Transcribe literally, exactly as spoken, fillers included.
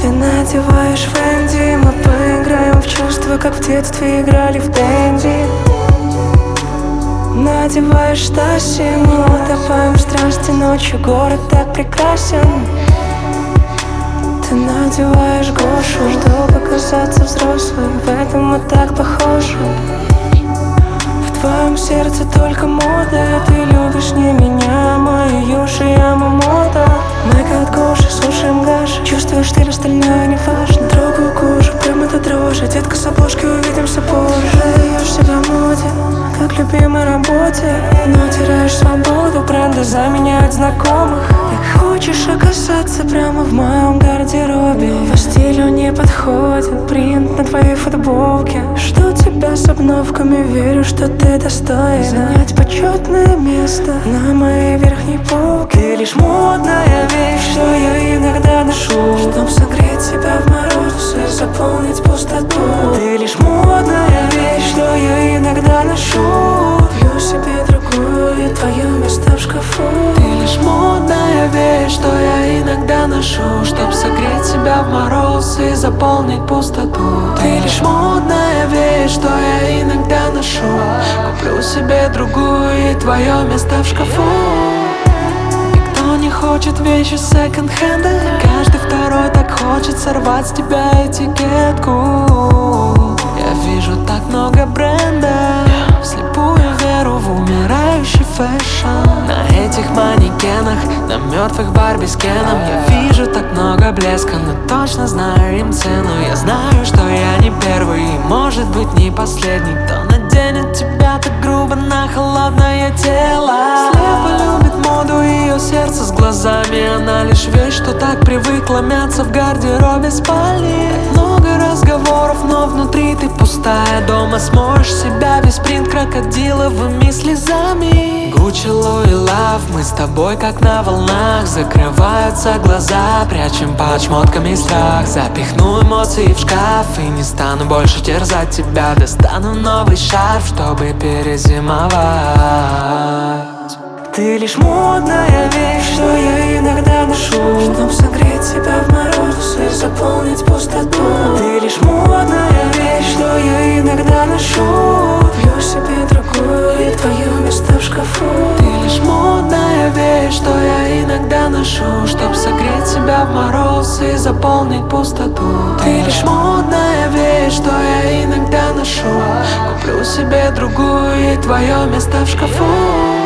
Ты надеваешь Фэнди, мы поиграем в чувства, как в детстве играли в Дэнди. Надеваешь Стаси, мы утопаем в страсти, ночью город так прекрасен. Ты надеваешь Гошу, чтобы казаться взрослой, в этом мы так похожи. В твоем сердце только мода, ты любишь не меня, мою Юши, я Мамода. Мы как Гоши, слушаем Гаши, чувствуешь стиль, остальное не важно. Трогаю кожу, прямо до дрожи, детка с обложки, увидимся позже. Даешь себя моде, как любимой работе, но теряешь свободу, бренды заменяют знакомых. Как хочешь оказаться прямо в моем гардеробе, по стилю не подходит принт на твоей футболке. Жду тебя с обновками, верю, что ты достоин занять почетное место на моей верхней полке. Ты лишь модная вещь, что я иногда ношу, чтоб согреть себя в мороз и заполнить пустоту. Ты лишь модная вещь, что я иногда ношу, куплю себе другую, и твое место в шкафу. Ты лишь модная вещь, что я иногда ношу, чтоб согреть себя в мороз и заполнить пустоту. Ты лишь модная вещь, что я иногда ношу, куплю себе другую, и твое место в шкафу. Никто не хочет вещи секонд-хенда, каждый второй так хочет сорвать с тебя этикетку. Я вижу так много бренда, вслепую веру в умирающий фэшн. На этих манекенах, на мертвых Барби с Кеном, я вижу так много блеска, но точно знаю им цену. Я знаю, что я не первый и, может быть, не последний, кто наденет тебя так грубо на холодное тело. Слепо любит моду, ее сердце с глазами, она лишь вещь, что так привыкла мяться в гардеробе спальни. Так много разговоров, но внутри ты пустая. Дома смоешь себя весь принт крокодиловыми слезами. Гуччи, Луи, Лав, мы с тобой как на волнах. Закрываются глаза, прячем под шмотками страх. Запихну эмоции в шкаф и не стану больше терзать тебя. Достану новый шарф, чтобы перезимовать. Ты лишь модная вещь, что я иногда ношу, чтоб согреть себя в мороз и заполнить пустоту. Ты лишь модная вещь, что я иногда ношу, куплю себе другую, и твое место в шкафу. Ты лишь модная вещь, что я иногда ношу, чтоб согреть себя в мороз и заполнить пустоту. Ты лишь модная вещь, что я иногда ношу, куплю себе другую, и твое место в шкафу.